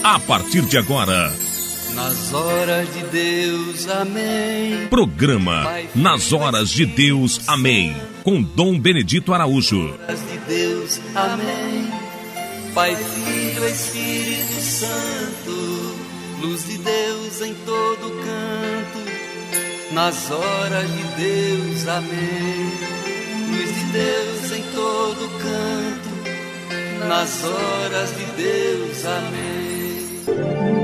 a partir de agora. Nas horas de Deus, amém. Programa Nas Horas de Deus, amém. Com Dom Benedito Araújo. Nas horas de Deus, amém. Pai, Filho, Espírito Santo, luz de Deus em todo canto. Nas horas de Deus, amém. Luz de Deus em todo canto. Nas horas de Deus, amém.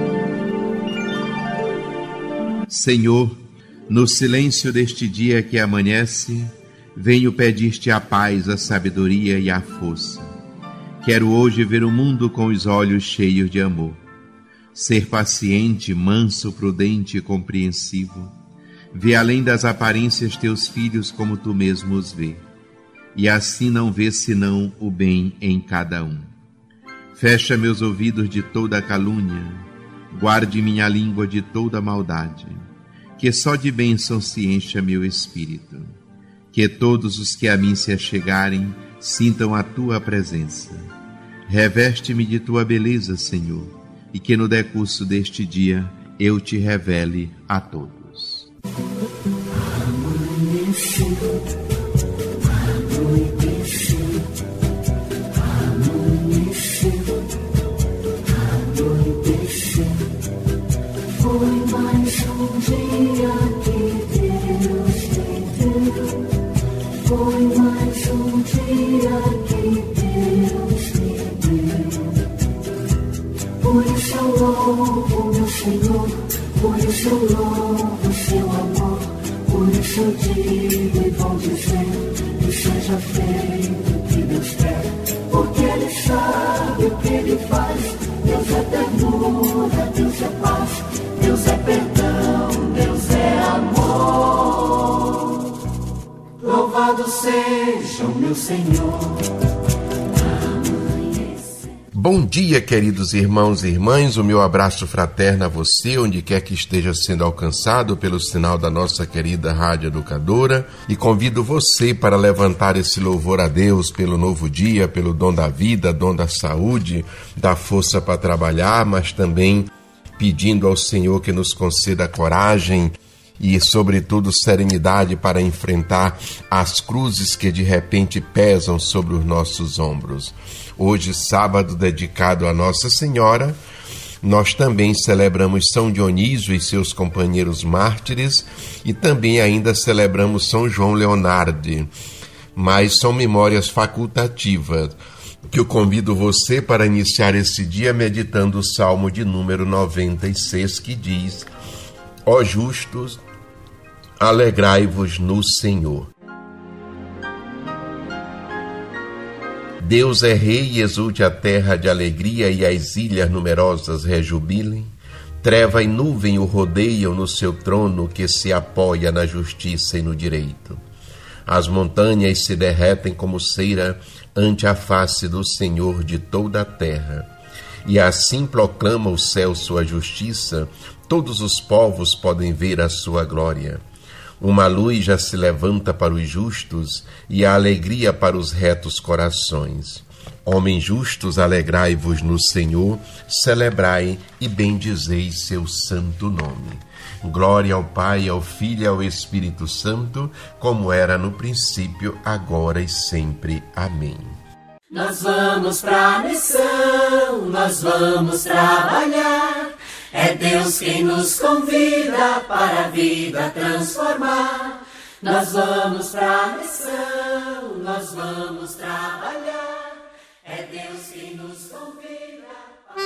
Senhor, no silêncio deste dia que amanhece, venho pedir-te a paz, a sabedoria e a força. Quero hoje ver o mundo com os olhos cheios de amor. Ser paciente, manso, prudente e compreensivo. Ver além das aparências teus filhos como tu mesmo os vê. E assim não ver senão o bem em cada um. Fecha meus ouvidos de toda calúnia. Guarde minha língua de toda maldade. Que só de bênção se encha meu espírito. Que todos os que a mim se achegarem sintam a tua presença. Reveste-me de tua beleza, Senhor, e que no decurso deste dia eu te revele a todos. Foi mais um dia que Deus me deu. Foi mais um dia que Deus me deu. Por isso eu louvo meu Senhor, por isso eu louvo seu amor. Por isso eu digo e vou dizer que seja feito o que Deus quer. Porque Ele sabe o que Ele faz. Deus é ternura, Deus é paz. Deus é perdão, Deus é amor. Louvado seja o meu Senhor. Bom dia, queridos irmãos e irmãs. O meu abraço fraterno a você, onde quer que esteja sendo alcançado pelo sinal da nossa querida Rádio Educadora. E convido você para levantar esse louvor a Deus pelo novo dia, pelo dom da vida, dom da saúde, da força para trabalhar, mas também pedindo ao Senhor que nos conceda coragem e, sobretudo, serenidade para enfrentar as cruzes que de repente pesam sobre os nossos ombros. Hoje, sábado dedicado a Nossa Senhora, nós também celebramos São Dionísio e seus companheiros mártires e também ainda celebramos São João Leonardo, mas são memórias facultativas, que eu convido você para iniciar esse dia meditando o Salmo de número 96, que diz: Ó justos, alegrai-vos no Senhor. Deus é rei e exulte a terra de alegria e as ilhas numerosas rejubilem. Treva e nuvem o rodeiam no seu trono que se apoia na justiça e no direito. As montanhas se derretem como cera ante a face do Senhor de toda a terra. E assim proclama o céu sua justiça, todos os povos podem ver a sua glória. Uma luz já se levanta para os justos e a alegria para os retos corações. Homens justos, alegrai-vos no Senhor, celebrai e bendizei seu santo nome. Glória ao Pai, ao Filho e ao Espírito Santo, como era no princípio, agora e sempre. Amém. Nós vamos pra missão, nós vamos trabalhar. É Deus quem nos convida para a vida transformar. Nós vamos pra missão, nós vamos trabalhar. É Deus quem nos convida.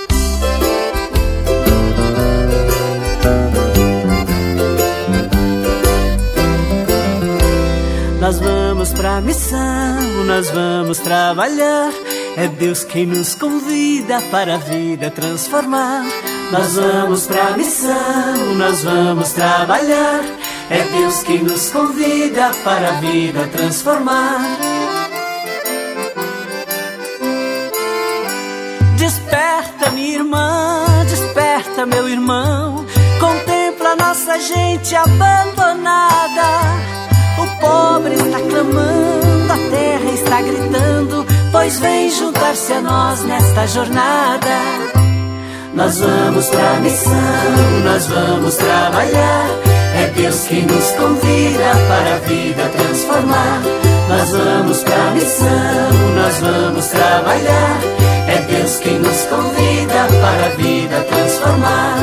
Nós vamos pra missão, nós vamos trabalhar. É Deus quem nos convida para a vida transformar. Nós vamos pra missão, nós vamos trabalhar. É Deus quem nos convida para a vida transformar. Desperta, minha irmã, desperta, meu irmão. Contempla nossa gente abandonada. O pobre está clamando, a terra está gritando, pois vem juntar-se a nós nesta jornada. Nós vamos pra missão, nós vamos trabalhar. É Deus quem nos convida para a vida transformar. Nós vamos pra missão, nós vamos trabalhar. É Deus quem nos convida para a vida transformar.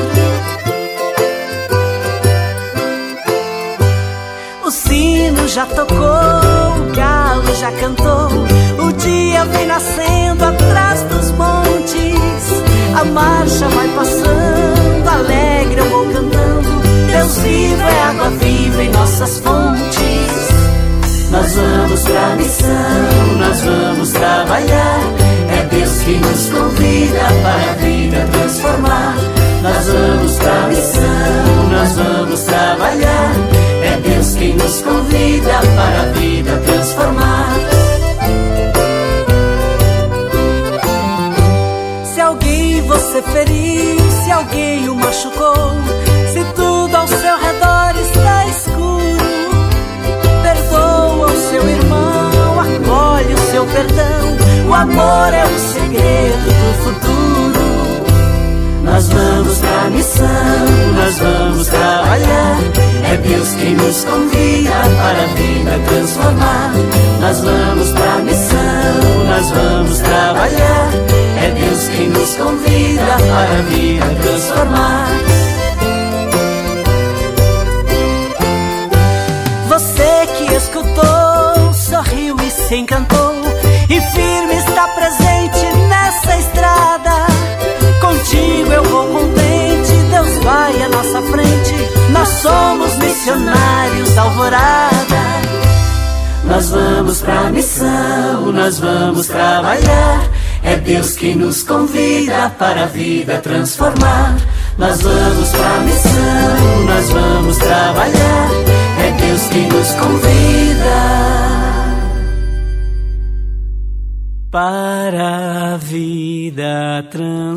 O sino já tocou, o galo já cantou. O dia vem nascendo atrás dos montes. A marcha vai passando, alegre eu vou cantando. Deus vivo é água viva em nossas fontes. Nós vamos pra missão, nós vamos trabalhar. É Deus que nos convida para a vida transformar. Nós vamos pra missão, nós vamos trabalhar. É Deus quem nos convida para a vida transformar. Se alguém você feriu, se alguém o machucou, se tudo ao seu redor está escuro, perdoa o seu irmão, acolhe o seu perdão. O amor é o segredo do futuro. Nós vamos pra missão, nós vamos trabalhar. É Deus quem nos convida para a vida transformar. Nós vamos pra missão, nós vamos trabalhar. É Deus quem nos convida para a vida transformar. Você que escutou, sorriu e se encantou, e firme está presente nessa estrada. Contigo eu vou contente, Deus vai à nossa frente. Nós somos missionários da alvorada. Nós vamos pra missão, nós vamos trabalhar. É Deus quem nos convida para a vida transformar. Nós vamos pra missão, nós vamos trabalhar. É Deus quem nos convida para a vida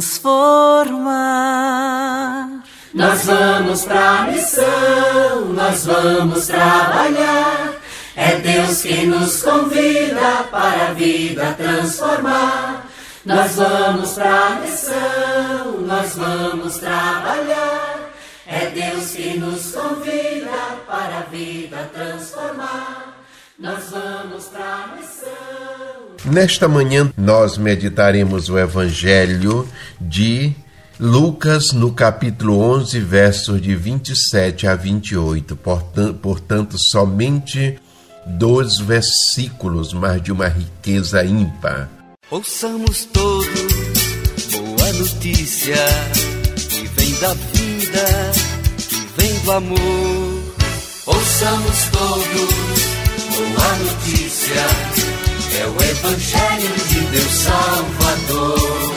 transformar. Nós vamos pra missão, nós vamos trabalhar. É Deus quem nos convida para a vida transformar. Nós vamos pra missão, nós vamos trabalhar. É Deus quem nos convida para a vida transformar. Nós vamos pra missão. Nesta manhã nós meditaremos o Evangelho de Lucas no capítulo 11, versos de 27 a 28. Portanto, somente 2 versículos, mas de uma riqueza ímpar. Ouçamos todos boa notícia que vem da vida, que vem do amor. Ouçamos todos boa notícia, é o Evangelho de Deus Salvador.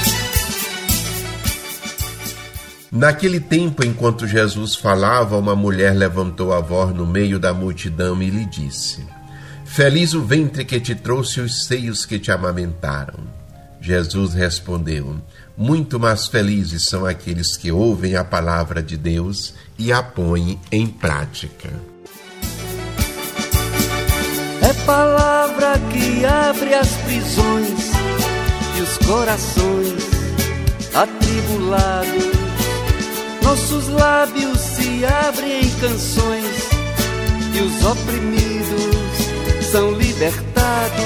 Naquele tempo, enquanto Jesus falava, uma mulher levantou a voz no meio da multidão e lhe disse: Feliz o ventre que te trouxe e os seios que te amamentaram. Jesus respondeu: Muito mais felizes são aqueles que ouvem a palavra de Deus e a põem em prática. É palavra que abre as prisões e os corações atribulados. Nossos lábios se abrem em canções e os oprimidos são libertados.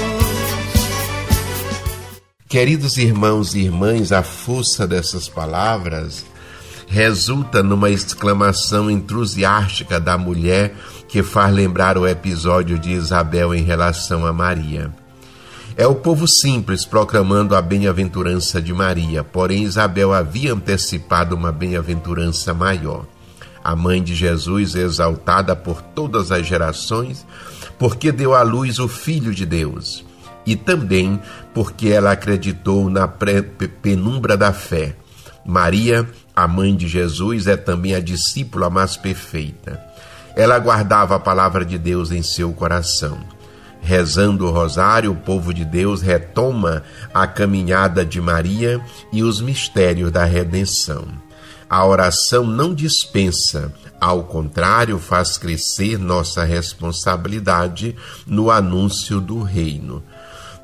Queridos irmãos e irmãs, a força dessas palavras resulta numa exclamação entusiástica da mulher que faz lembrar o episódio de Isabel em relação a Maria. É o povo simples proclamando a bem-aventurança de Maria, porém Isabel havia antecipado uma bem-aventurança maior. A mãe de Jesus, exaltada por todas as gerações, porque deu à luz o Filho de Deus, e também porque ela acreditou na penumbra da fé. Maria, a mãe de Jesus, é também a discípula mais perfeita. Ela guardava a palavra de Deus em seu coração. Rezando o rosário, o povo de Deus retoma a caminhada de Maria e os mistérios da redenção. A oração não dispensa, ao contrário, faz crescer nossa responsabilidade no anúncio do reino.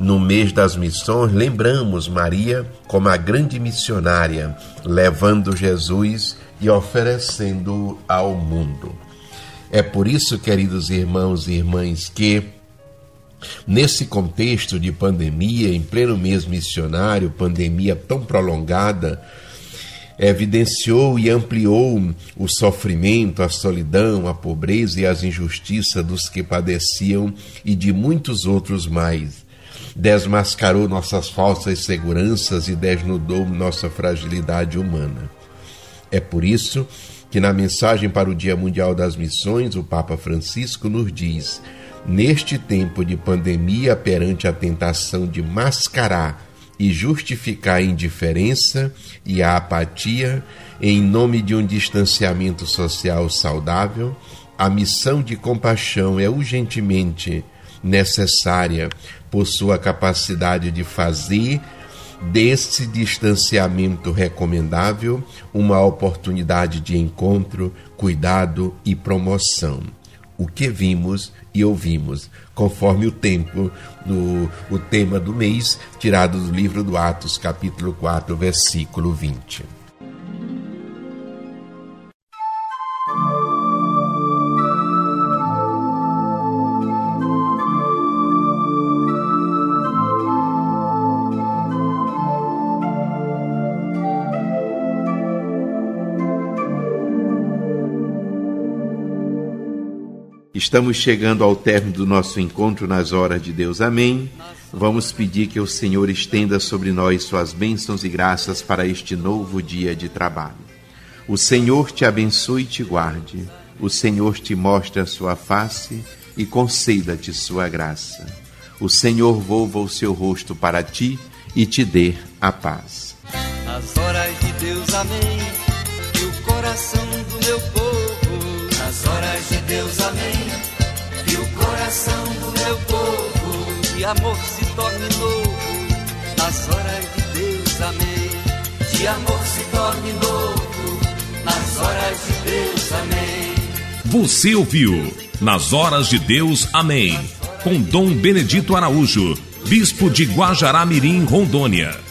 No mês das missões, lembramos Maria como a grande missionária, levando Jesus e oferecendo ao mundo. É por isso, queridos irmãos e irmãs, que nesse contexto de pandemia, em pleno mês missionário, pandemia tão prolongada, evidenciou e ampliou o sofrimento, a solidão, a pobreza e as injustiças dos que padeciam e de muitos outros mais. Desmascarou nossas falsas seguranças e desnudou nossa fragilidade humana. É por isso que na mensagem para o Dia Mundial das Missões, o Papa Francisco nos diz: neste tempo de pandemia, perante a tentação de mascarar e justificar a indiferença e a apatia, em nome de um distanciamento social saudável, a missão de compaixão é urgentemente necessária por sua capacidade de fazer desse distanciamento recomendável uma oportunidade de encontro, cuidado e promoção. O que vimos e ouvimos, conforme o tema do mês, tirado do livro do Atos, capítulo 4, versículo 20. Estamos chegando ao término do nosso encontro nas horas de Deus. Amém. Vamos pedir que o Senhor estenda sobre nós suas bênçãos e graças para este novo dia de trabalho. O Senhor te abençoe e te guarde. O Senhor te mostre a sua face e conceda-te sua graça. O Senhor volva o seu rosto para ti e te dê a paz. Nas horas de Deus, amém, que o coração do meu povo, nas horas de Deus, amém, que o coração do meu povo de amor se torne novo. Nas horas de Deus, amém, de amor se torne novo. Nas horas de Deus, amém. Você ouviu Nas Horas de Deus, amém, com Dom Benedito Araújo, bispo de Guajará-Mirim, Rondônia.